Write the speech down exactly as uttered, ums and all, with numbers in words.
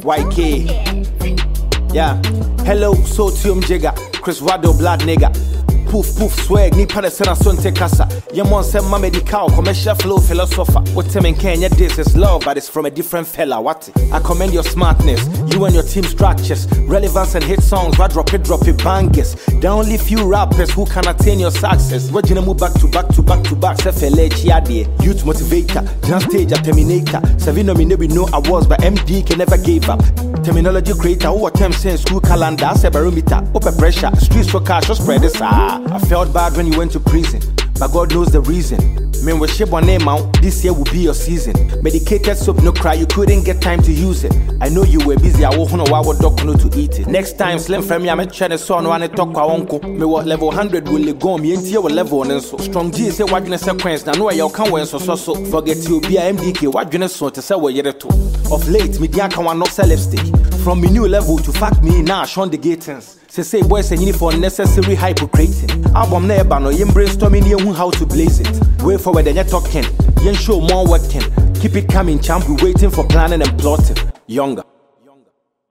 Y K. Yeah. Hello, Sotium Jigger. Chris Wado Blood Nigga. Poof poof swag, ni pada sena sonte kasa. Yamon se ma medical, commercial flow philosopher. What time in Kenya, this is love, but it's from a different fella. What? I commend your smartness, you and your team structures, relevance and hit songs. What drop it, drop it, bangers. There are only few rappers who can attain your success. What you move back to back to back to back. Youth motivator, just stage a terminator. Savino me never know awards, but M D can never give up. Terminology creator, who attempts in school calendar, say barometer, open pressure, streets for cash, or spread this. Ah. I felt bad when you went to prison, but God knows the reason. Man, we ship on name out, this year will be your season. Medicated soap, no cry, you couldn't get time to use it. I know you were busy, I won't know why what dog no to eat it. Next time, slim from me, I'm trying to son one talk to uncle. Me what level one hundred will go, me and your level and so. Strong G say what you sequence, now know where you can win so so so. Forget you be a M D K, what you so to say what you're to. Of late, me can't not sell lipstick. From me new level to fuck me now, Sean the Gatons. Say say boys and uniform necessary hypocriting. Album never no yin brainstorming you how to blaze it. Way forward and you're talking, yin show more working. Keep it coming, champ, we waiting for planning and plotting. Younger.